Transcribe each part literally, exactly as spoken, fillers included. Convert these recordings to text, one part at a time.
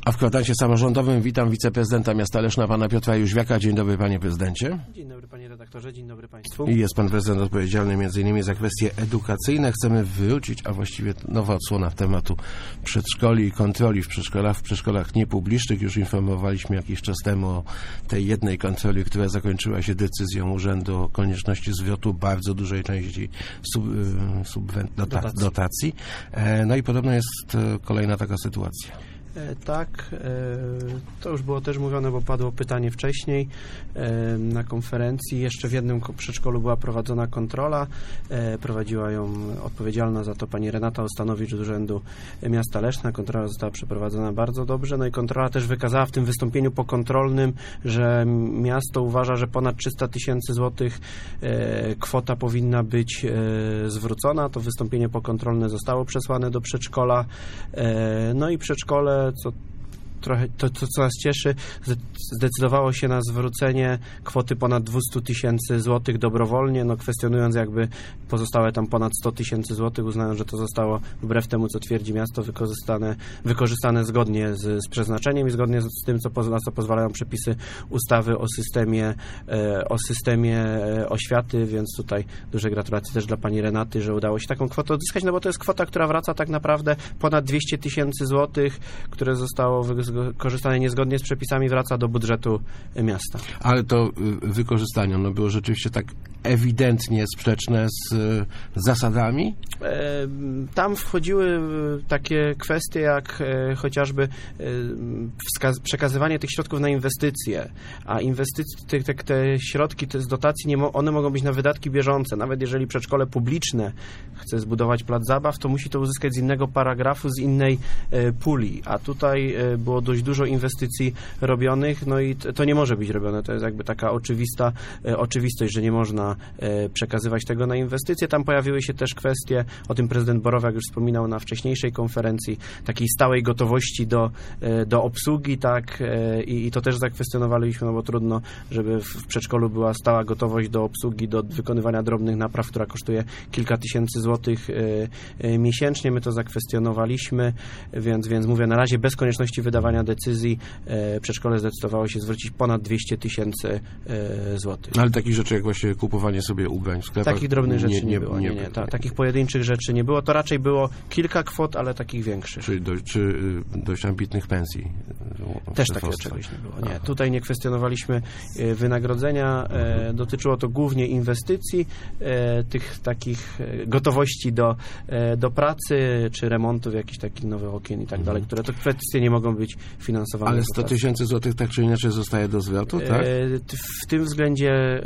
A w kwadransie samorządowym witam wiceprezydenta miasta Leszna, pana Piotra Jóźwiaka. Dzień dobry, panie prezydencie. Dzień dobry, panie redaktorze, dzień dobry państwu. I jest pan prezydent odpowiedzialny między innymi za kwestie edukacyjne. Chcemy wrócić, a właściwie nowa odsłona tematu przedszkoli i kontroli w przedszkolach, w przedszkolach niepublicznych. Już informowaliśmy jakiś czas temu o tej jednej kontroli, która zakończyła się decyzją urzędu o konieczności zwrotu bardzo dużej części sub, subwen- dota- dotacji. dotacji. No i podobno jest kolejna taka sytuacja. E, tak, e, to już było też mówione, bo padło pytanie wcześniej e, na konferencji. Jeszcze w jednym przedszkolu była prowadzona kontrola. E, prowadziła ją odpowiedzialna za to pani Renata Ostanowicz z Urzędu Miasta Leszna. Kontrola została przeprowadzona bardzo dobrze. No i kontrola też wykazała w tym wystąpieniu pokontrolnym, że miasto uważa, że ponad trzysta tysięcy złotych e, kwota powinna być e, zwrócona. To wystąpienie pokontrolne zostało przesłane do przedszkola. E, no i przedszkole, co trochę, to, to co nas cieszy, zdecydowało się na zwrócenie kwoty ponad dwieście tysięcy złotych dobrowolnie, no kwestionując jakby pozostałe tam ponad sto tysięcy złotych, uznając, że to zostało wbrew temu, co twierdzi miasto, wykorzystane, wykorzystane zgodnie z, z przeznaczeniem i zgodnie z tym, co, na co pozwalają przepisy ustawy o systemie, e, o systemie e, oświaty, więc tutaj duże gratulacje też dla pani Renaty, że udało się taką kwotę odzyskać, no bo to jest kwota, która wraca tak naprawdę ponad dwieście tysięcy złotych, które zostało wykorzystane korzystane niezgodnie z przepisami, wraca do budżetu miasta. Ale to wykorzystanie, ono było rzeczywiście tak ewidentnie sprzeczne z zasadami? E, tam wchodziły takie kwestie jak e, chociażby e, wskaz- przekazywanie tych środków na inwestycje, a inwestycje, te, te, te środki te z dotacji, nie mo- one mogą być na wydatki bieżące. Nawet jeżeli przedszkole publiczne chce zbudować plac zabaw, to musi to uzyskać z innego paragrafu, z innej e, puli, a tutaj e, było dość dużo inwestycji robionych, no i t- to nie może być robione. To jest jakby taka oczywista e, oczywistość, że nie można e, przekazywać tego na inwestycje. Tam pojawiły się też kwestie, o tym prezydent Borowiak już wspominał na wcześniejszej konferencji, takiej stałej gotowości do, e, do obsługi, tak, e, i, i to też zakwestionowaliśmy, no bo trudno, żeby w, w przedszkolu była stała gotowość do obsługi, do wykonywania drobnych napraw, która kosztuje kilka tysięcy złotych e, e, miesięcznie. My to zakwestionowaliśmy, więc, więc mówię, na razie bez konieczności wydawania decyzji e, przedszkole zdecydowało się zwrócić ponad dwieście tysięcy e, złotych. Ale takich rzeczy jak właśnie kupowanie sobie ubrań w sklepach? Takich drobnych rzeczy nie, nie, nie było. Nie, nie, nie, ta, takich pojedynczych rzeczy nie było. To raczej było kilka kwot, ale takich większych. Czy, do, czy dość ambitnych pensji? Też takiego czegoś nie było. Nie. Tutaj nie kwestionowaliśmy wynagrodzenia. E, dotyczyło to głównie inwestycji, e, tych takich gotowości do, e, do pracy, czy remontów jakichś takich nowych okien i tak dalej, które to kwestie nie mogą być finansowane. Ale sto tysięcy złotych tak czy inaczej zostaje do zwrotu, tak? E, w tym względzie e,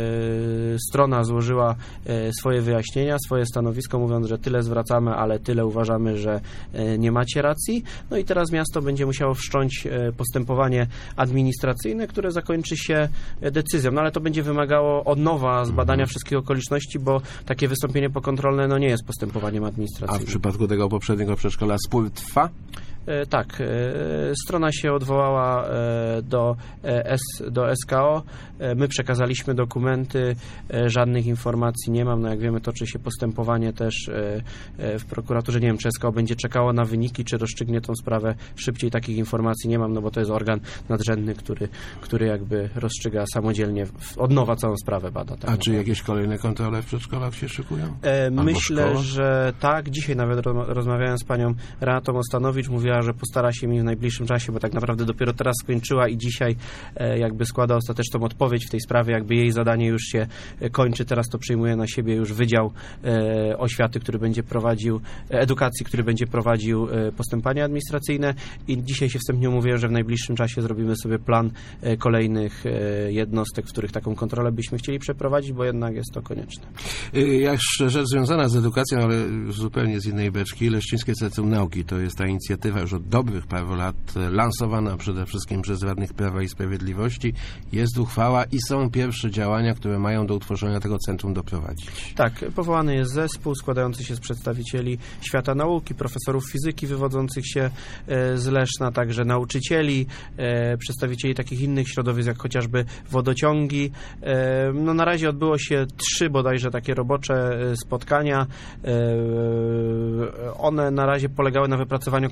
strona złożyła e, swoje wyjaśnienia, swoje stanowisko, mówiąc, że tyle zwracamy, ale tyle uważamy, że e, nie macie racji. No i teraz miasto będzie musiało wszcząć e, postępowanie administracyjne, które zakończy się decyzją. No ale to będzie wymagało od nowa zbadania mhm. wszystkich okoliczności, bo takie wystąpienie pokontrolne no nie jest postępowaniem administracyjnym. A w przypadku tego poprzedniego przedszkola spór trwa? Tak, strona się odwołała do, S, do S K O, my przekazaliśmy dokumenty, żadnych informacji nie mam, no jak wiemy toczy się postępowanie też w prokuraturze, nie wiem czy S K O będzie czekało na wyniki, czy rozstrzygnie tą sprawę szybciej, takich informacji nie mam, no bo to jest organ nadrzędny, który, który jakby rozstrzyga samodzielnie, od nowa całą sprawę bada. Tak. A czy jakieś kolejne kontrole w przedszkolach się szykują? Albo Myślę, szkoła? że tak, dzisiaj nawet rozmawiałem z panią Renatą Ostanowicz, mówiła, że postara się mi w najbliższym czasie, bo tak naprawdę dopiero teraz skończyła i dzisiaj e, jakby składa ostateczną odpowiedź w tej sprawie, jakby jej zadanie już się kończy, teraz to przyjmuje na siebie już Wydział e, Oświaty, który będzie prowadził, edukacji, który będzie prowadził e, postępowania administracyjne i dzisiaj się wstępnie mówię, że w najbliższym czasie zrobimy sobie plan e, kolejnych e, jednostek, w których taką kontrolę byśmy chcieli przeprowadzić, bo jednak jest to konieczne. Jeszcze rzecz związana z edukacją, ale zupełnie z innej beczki. Leszczyńskie Centrum Nauki to jest ta inicjatywa już od dobrych paru lat lansowana przede wszystkim przez radnych Prawa i Sprawiedliwości. Jest uchwała i są pierwsze działania, które mają do utworzenia tego centrum doprowadzić. Tak, powołany jest zespół składający się z przedstawicieli świata nauki, profesorów fizyki wywodzących się z Leszna, także nauczycieli, przedstawicieli takich innych środowisk, jak chociażby wodociągi. No na razie odbyło się trzy bodajże takie robocze spotkania. One na razie polegały na wypracowaniu koncepcji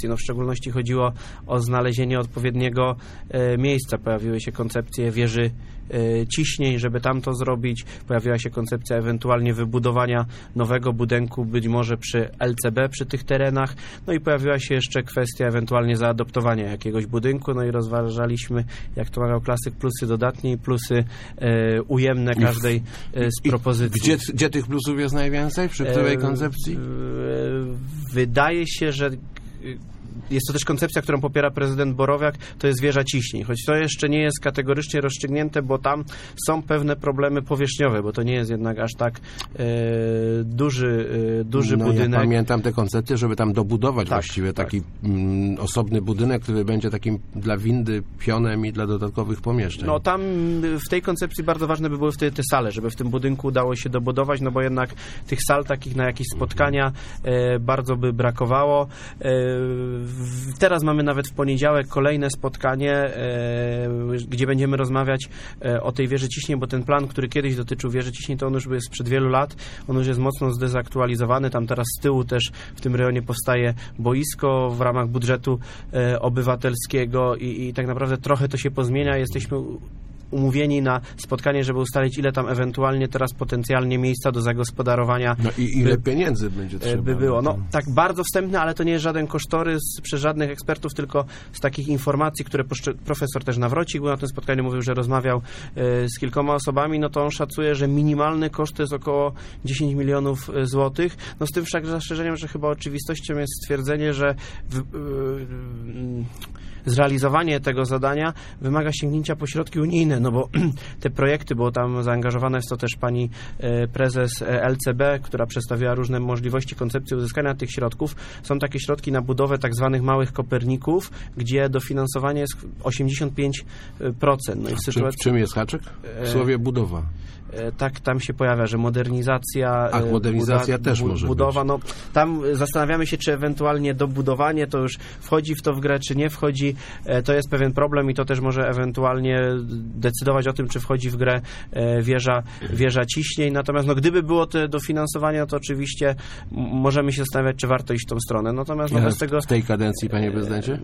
koncepcji. No, w szczególności chodziło o znalezienie odpowiedniego e, miejsca. Pojawiły się koncepcje wieży e, ciśnień, żeby tam to zrobić. Pojawiła się koncepcja ewentualnie wybudowania nowego budynku, być może przy L C B, przy tych terenach. No i pojawiła się jeszcze kwestia ewentualnie zaadoptowania jakiegoś budynku. No i rozważaliśmy, jak to mawiał klasyk, plusy dodatnie i plusy e, ujemne każdej e, z propozycji. Gdzie, gdzie tych plusów jest najwięcej? Przy której koncepcji? Wydaje się, że jest to też koncepcja, którą popiera prezydent Borowiak, to jest wieża ciśnień. Choć to jeszcze nie jest kategorycznie rozstrzygnięte, bo tam są pewne problemy powierzchniowe, bo to nie jest jednak aż tak e, duży, e, duży no, budynek. Ja pamiętam te koncepcje, żeby tam dobudować tak, właściwie tak. taki mm, osobny budynek, który będzie takim dla windy pionem i dla dodatkowych pomieszczeń. No tam w tej koncepcji bardzo ważne by były wtedy te sale, żeby w tym budynku udało się dobudować, no bo jednak tych sal takich na jakieś spotkania e, bardzo by brakowało. E, Teraz mamy nawet w poniedziałek kolejne spotkanie, e, gdzie będziemy rozmawiać e, o tej wieży ciśnień, bo ten plan, który kiedyś dotyczył wieży ciśnień, to on już jest sprzed wielu lat, on już jest mocno zdezaktualizowany, tam teraz z tyłu też w tym rejonie powstaje boisko w ramach budżetu e, obywatelskiego i, i tak naprawdę trochę to się pozmienia, jesteśmy umówieni na spotkanie, żeby ustalić, ile tam ewentualnie teraz potencjalnie miejsca do zagospodarowania no i ile by, pieniędzy będzie trzeba. by było. No tak bardzo wstępne, ale to nie jest żaden kosztorys przez żadnych ekspertów, tylko z takich informacji, które profesor też Nawrocik był na tym spotkaniu, mówił, że rozmawiał e, z kilkoma osobami, no to on szacuje, że minimalny koszt to jest około dziesięć milionów złotych. No z tym wszak zastrzeżeniem, że chyba oczywistością jest stwierdzenie, że w, yy, zrealizowanie tego zadania wymaga sięgnięcia po środki unijne, no bo te projekty, bo tam zaangażowana jest to też pani prezes L C B, która przedstawiła różne możliwości, koncepcje uzyskania tych środków. Są takie środki na budowę tak zwanych małych Koperników, gdzie dofinansowanie jest osiemdziesiąt pięć procent. No i w sytuacji... Czym, czym jest haczyk? W słowie budowa. Tak, tam się pojawia, że modernizacja... Ach, modernizacja buda, też bu, może budowa, być. No, tam zastanawiamy się, czy ewentualnie dobudowanie to już wchodzi w to w grę, czy nie wchodzi. To jest pewien problem i to też może ewentualnie decydować o tym, czy wchodzi w grę wieża, wieża ciśnień. Natomiast no, gdyby było to dofinansowanie, to oczywiście możemy się zastanawiać, czy warto iść w tą stronę. Natomiast no, bez tego... W tej kadencji, panie prezydencie?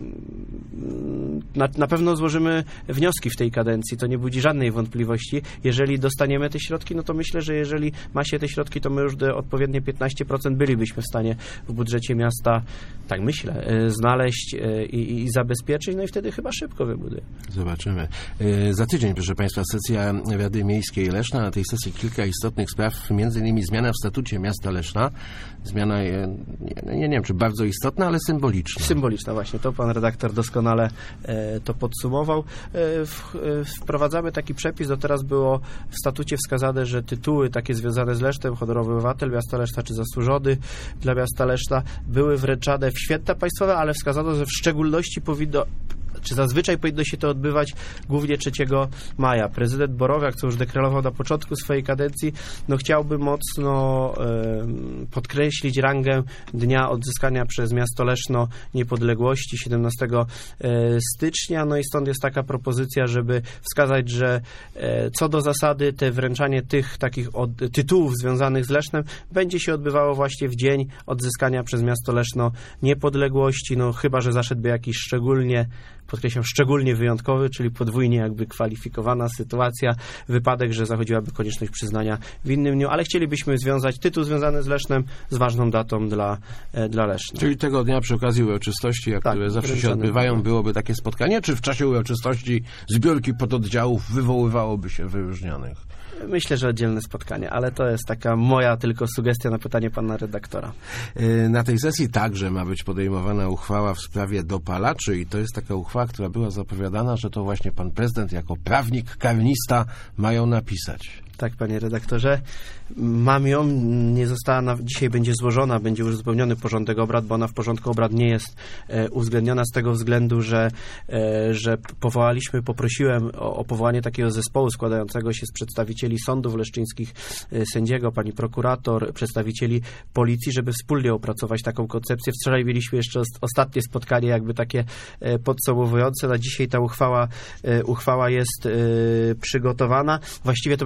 Na, na pewno złożymy wnioski w tej kadencji, to nie budzi żadnej wątpliwości. Jeżeli dostaniemy te środki, no to myślę, że jeżeli ma się te środki, to my już do odpowiednie piętnaście procent bylibyśmy w stanie w budżecie miasta, tak myślę, znaleźć i, i zabezpieczyć, no i wtedy chyba szybko wybuduje. Zobaczymy. Za tydzień, proszę państwa, sesja Rady Miejskiej Leszna. Na tej sesji kilka istotnych spraw, między innymi zmiana w statucie miasta Leszna. Zmiana, nie, nie, nie wiem, czy bardzo istotna, ale symboliczna. Symboliczna, właśnie. To pan redaktor doskonale e, to podsumował. E, w, e, wprowadzamy taki przepis, do teraz było w statucie wskazane, że tytuły takie związane z Lesznem, honorowy obywatel miasta Leszna, czy zasłużony dla miasta Leszna, były wręczane w święta państwowe, ale wskazano, że w szczególności powinno czy zazwyczaj powinno się to odbywać głównie trzeciego maja. Prezydent Borowiak, co już deklarował na początku swojej kadencji, no chciałby mocno e, podkreślić rangę dnia odzyskania przez miasto Leszno niepodległości siedemnastego stycznia, no i stąd jest taka propozycja, żeby wskazać, że e, co do zasady te wręczanie tych takich od, tytułów związanych z Lesznem będzie się odbywało właśnie w dzień odzyskania przez miasto Leszno niepodległości, no chyba że zaszedłby jakiś szczególnie podkreślam, szczególnie wyjątkowy, czyli podwójnie jakby kwalifikowana sytuacja, wypadek, że zachodziłaby konieczność przyznania w innym dniu, ale chcielibyśmy związać tytuł związany z Lesznem z ważną datą dla, dla Leszna. Czyli tego dnia przy okazji uroczystości, jak tak, które zawsze się odbywają, byłoby takie spotkanie, czy w czasie uroczystości zbiórki pododdziałów wywoływałoby się wyróżnionych? Myślę, że oddzielne spotkanie, ale to jest taka moja tylko sugestia na pytanie pana redaktora. Na tej sesji także ma być podejmowana uchwała w sprawie dopalaczy i to jest taka uchwała, która była zapowiadana, że to właśnie pan prezydent jako prawnik, karnista ma ją napisać. Tak, panie redaktorze. Mam ją, nie została, na, dzisiaj będzie złożona, będzie już uzupełniony porządek obrad, bo ona w porządku obrad nie jest e, uwzględniona z tego względu, że, e, że powołaliśmy, poprosiłem o, o powołanie takiego zespołu składającego się z przedstawicieli sądów leszczyńskich, e, sędziego, pani prokurator, przedstawicieli policji, żeby wspólnie opracować taką koncepcję. Wczoraj mieliśmy jeszcze ostatnie spotkanie, jakby takie e, podsumowujące. Na dzisiaj ta uchwała, e, uchwała jest e, przygotowana. Właściwie to będą dwie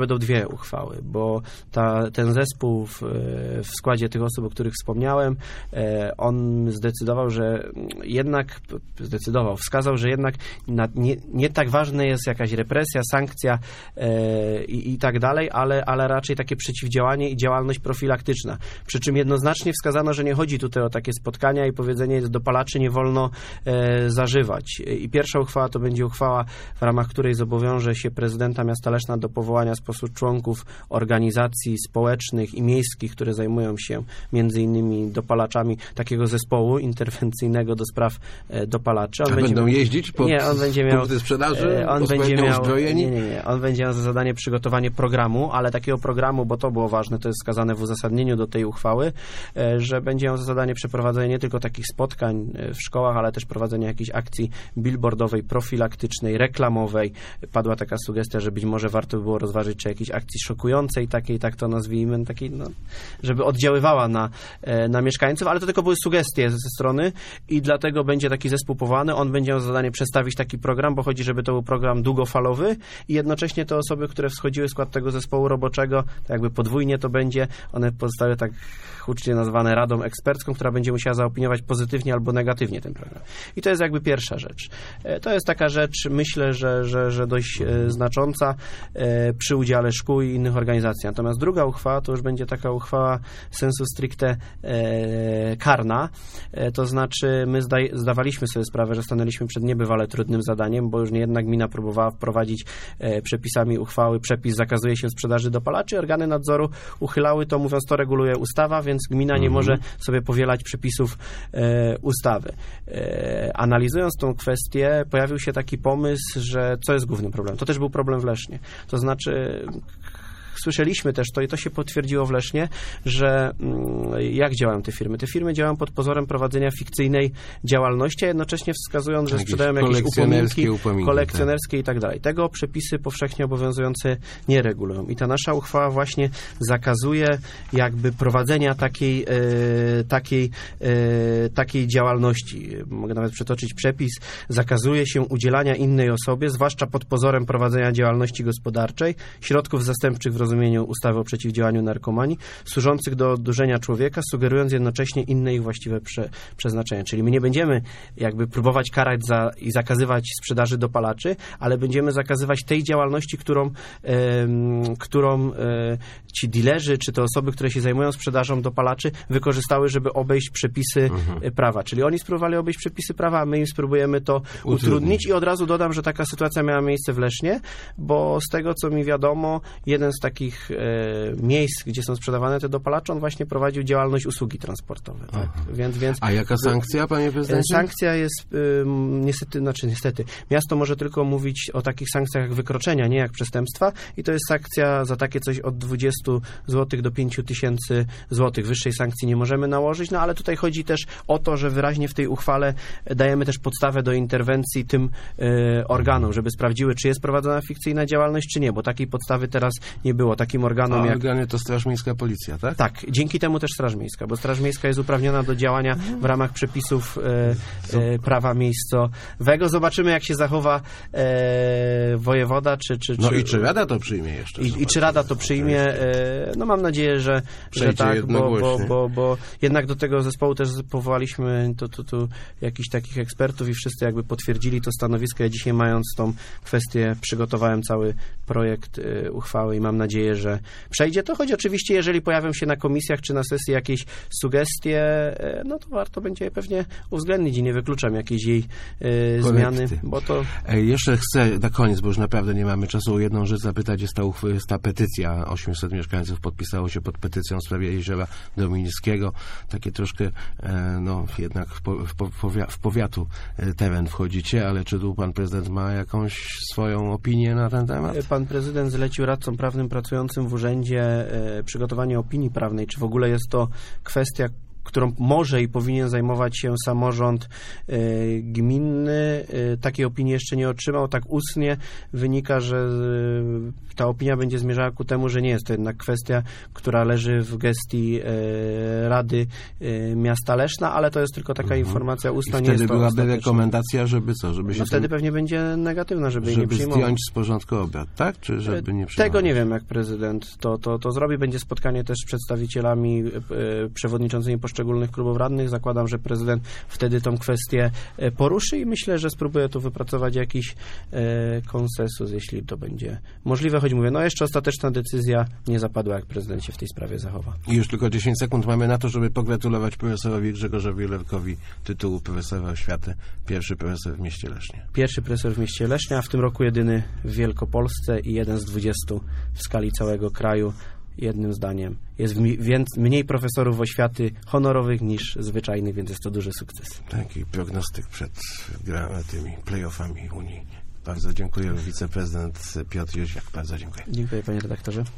dwie uchwały, bo ta, ten zespół w, w składzie tych osób, o których wspomniałem, on zdecydował, że jednak zdecydował, wskazał, że jednak na, nie, nie tak ważna jest jakaś represja, sankcja i, i tak dalej, ale, ale raczej takie przeciwdziałanie i działalność profilaktyczna. Przy czym jednoznacznie wskazano, że nie chodzi tutaj o takie spotkania i powiedzenie, że dopalaczy nie wolno e, zażywać. I pierwsza uchwała to będzie uchwała, w ramach której zobowiąże się prezydenta miasta Leszna do powołania spośród członków organizacji społecznych i miejskich, które zajmują się między innymi dopalaczami, takiego zespołu interwencyjnego do spraw e, dopalaczy. On A będzie, będą jeździć pod nie, on będzie miał, punkty sprzedaży? E, on będzie miał, uzbrojeni? nie, nie, nie. On będzie miał za zadanie przygotowanie programu, ale takiego programu, bo to było ważne, to jest wskazane w uzasadnieniu do tej uchwały, e, że będzie miał za zadanie przeprowadzenie nie tylko takich spotkań w szkołach, ale też prowadzenie jakiejś akcji billboardowej, profilaktycznej, reklamowej. Padła taka sugestia, że być może warto by było rozważyć, czy jakiejś akcji szokującej, takiej, tak to nazwijmy, takiej, no, żeby oddziaływała na, na mieszkańców, ale to tylko były sugestie ze strony i dlatego będzie taki zespół powołany. On będzie miał za zadanie przedstawić taki program, bo chodzi, żeby to był program długofalowy i jednocześnie te osoby, które wschodziły w skład tego zespołu roboczego, tak jakby podwójnie to będzie, one pozostały tak hucznie nazwane Radą Ekspercką, która będzie musiała zaopiniować pozytywnie albo negatywnie ten program. I to jest jakby pierwsza rzecz. To jest taka rzecz, myślę, że, że, że dość e, znacząca e, przy udziale szkół i innych organizacji. Natomiast druga uchwała to już będzie taka uchwała sensu stricte e, karna. E, to znaczy my zdaj, zdawaliśmy sobie sprawę, że stanęliśmy przed niebywale trudnym zadaniem, bo już niejedna gmina próbowała wprowadzić e, przepisami uchwały, przepis zakazuje się sprzedaży dopalaczy. Organy nadzoru uchylały to, mówiąc, to reguluje ustawa, więc gmina nie może sobie powielać przepisów e, ustawy. E, analizując tą kwestię, pojawił się taki pomysł, że co jest głównym problemem? To też był problem w Lesznie. To znaczy słyszeliśmy też to i to się potwierdziło w Lesznie, że jak działają te firmy? Te firmy działają pod pozorem prowadzenia fikcyjnej działalności, a jednocześnie wskazując, że jakieś sprzedają jakieś upominki, upominki kolekcjonerskie i tak dalej. Tego przepisy powszechnie obowiązujące nie regulują. I ta nasza uchwała właśnie zakazuje jakby prowadzenia takiej, e, takiej, e, takiej działalności. Mogę nawet przytoczyć przepis. Zakazuje się udzielania innej osobie, zwłaszcza pod pozorem prowadzenia działalności gospodarczej, środków zastępczych w rozumieniu ustawy o przeciwdziałaniu narkomanii, służących do odurzenia człowieka, sugerując jednocześnie inne ich właściwe prze, przeznaczenie. Czyli my nie będziemy jakby próbować karać za, i zakazywać sprzedaży dopalaczy, ale będziemy zakazywać tej działalności, którą, e, którą e, ci dilerzy, czy te osoby, które się zajmują sprzedażą dopalaczy, wykorzystały, żeby obejść przepisy mhm. prawa. Czyli oni spróbowali obejść przepisy prawa, a my im spróbujemy to utrudnić. utrudnić. I od razu dodam, że taka sytuacja miała miejsce w Lesznie, bo z tego, co mi wiadomo, jeden z takich e, miejsc, gdzie są sprzedawane te dopalacze, on właśnie prowadził działalność usługi transportowe. Tak? Więc, więc, A jaka sankcja, panie prezydencie? Sankcja jest y, niestety, znaczy niestety, miasto może tylko mówić o takich sankcjach jak wykroczenia, nie jak przestępstwa i to jest sankcja za takie coś od dwudziestu złotych do pięciu tysięcy złotych. Wyższej sankcji nie możemy nałożyć, no ale tutaj chodzi też o to, że wyraźnie w tej uchwale dajemy też podstawę do interwencji tym y, organom, żeby sprawdziły, czy jest prowadzona fikcyjna działalność, czy nie, bo takiej podstawy teraz nie było. Takim organom A jak... organy to Straż Miejska, Policja, tak? Tak, dzięki temu też Straż Miejska, bo Straż Miejska jest uprawniona do działania w ramach przepisów e, e, prawa miejscowego. Zobaczymy, jak się zachowa e, wojewoda, czy... czy, No czy i czy Rada to przyjmie jeszcze? I, i czy Rada to przyjmie? E, no mam nadzieję, że, że tak, bo, bo, bo, bo jednak do tego zespołu też powołaliśmy tu, tu, tu jakichś takich ekspertów i wszyscy jakby potwierdzili to stanowisko. Ja dzisiaj, mając tą kwestię, przygotowałem cały projekt e, uchwały i mam nadzieję, że przejdzie to, choć oczywiście jeżeli pojawią się na komisjach czy na sesji jakieś sugestie, no to warto będzie je pewnie uwzględnić i nie wykluczam jakiejś jej e, zmiany, bo to... Ej, jeszcze chcę na koniec, bo już naprawdę nie mamy czasu, o jedną rzecz zapytać. Jest ta, jest ta petycja. osiemset mieszkańców podpisało się pod petycją w sprawie Jeziora Dominickiego. Takie troszkę, e, no jednak w, po, w, powia, w powiatu e, teren wchodzicie, ale czy tu pan prezydent ma jakąś swoją opinię na ten temat? Pan prezydent zlecił radcom prawnym pracującym w urzędzie e, przygotowanie opinii prawnej, czy w ogóle jest to kwestia, którą może i powinien zajmować się samorząd y, gminny. Y, takiej opinii jeszcze nie otrzymał. Tak ustnie wynika, że y, ta opinia będzie zmierzała ku temu, że nie jest to jednak kwestia, która leży w gestii y, Rady y, Miasta Leszna, ale to jest tylko taka mhm. informacja ustna. I nie wtedy jest to byłaby ostateczne. rekomendacja, żeby co? Żeby się No wtedy tym, pewnie będzie negatywna, żeby, jej nie żeby przyjmować. zdjąć z porządku obrad, tak? Czy żeby nie przyjmować? Tego nie wiem, jak prezydent to, to, to zrobi. Będzie spotkanie też z przedstawicielami, e, przewodniczącymi poszczególnych klubów radnych. Zakładam, że prezydent wtedy tą kwestię e, poruszy i myślę, że spróbuje tu wypracować jakiś e, konsensus, jeśli to będzie możliwe. Choć mówię, no jeszcze ostateczna decyzja nie zapadła, jak prezydent się w tej sprawie zachowa. I już tylko dziesięć sekund mamy na to, żeby pogratulować profesorowi Grzegorzowi Lerkowi tytułu profesora oświaty. Pierwszy profesor w mieście Lesznie. Pierwszy profesor w mieście Lesznia, a w tym roku jedyny w Wielkopolsce i jeden z dwudziestu w skali całego kraju. Jednym zdaniem. Jest mi, więc mniej profesorów oświaty honorowych niż zwyczajnych, więc jest to duży sukces. Taki prognostyk przed gra, tymi play-offami Unii. Bardzo dziękuję. Wiceprezydent Piotr Jóźwiak. Bardzo dziękuję. Dziękuję, panie redaktorze.